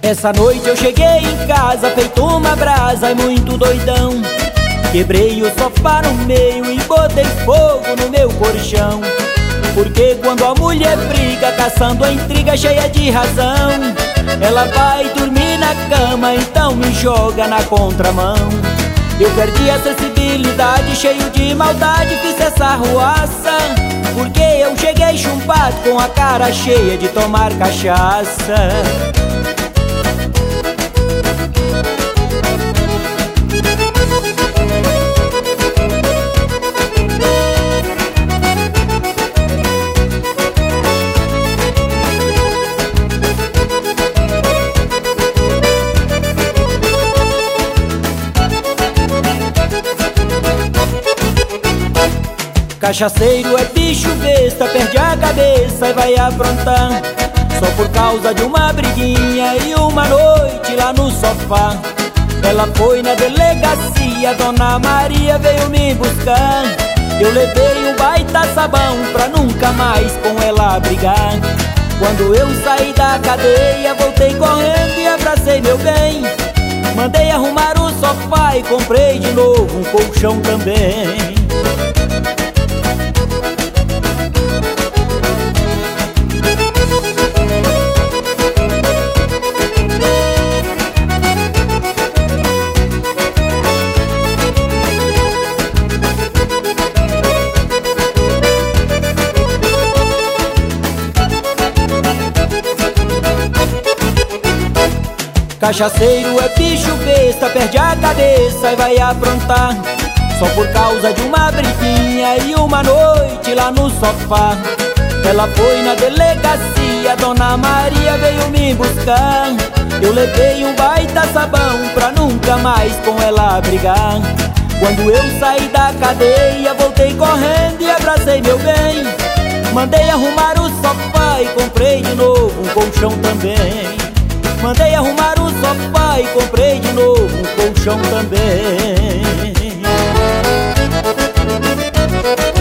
Essa noite eu cheguei em casa feito uma brasa e muito doidão. Quebrei o sofá no meio e botei fogo no meu colchão. Porque quando a mulher briga, caçando a intriga cheia de razão, ela vai dormir na cama, então me joga na contramão. Eu perdi a sensibilidade, cheio de maldade, fiz essa arruaça. Porque eu cheguei chumbado com a cara cheia de tomar cachaça. Cachaceiro é bicho besta, perde a cabeça e vai aprontar, só por causa de uma briguinha e uma noite lá no sofá. Ela foi na delegacia, Dona Maria veio me buscar. Eu levei um baita sabão pra nunca mais com ela brigar. Quando eu saí da cadeia, voltei correndo e abracei meu bem. Mandei arrumar o sofá e comprei de novo um colchão também. Cachaceiro é bicho besta, perde a cabeça e vai aprontar, só por causa de uma briguinha e uma noite lá no sofá. Ela foi na delegacia, Dona Maria veio me buscar. Eu levei um baita sabão pra nunca mais com ela brigar. Quando eu saí da cadeia, voltei correndo e abracei meu bem. Mandei arrumar o sofá e comprei de novo um colchão também. Mandei arrumar o sofá e comprei de novo um colchão também.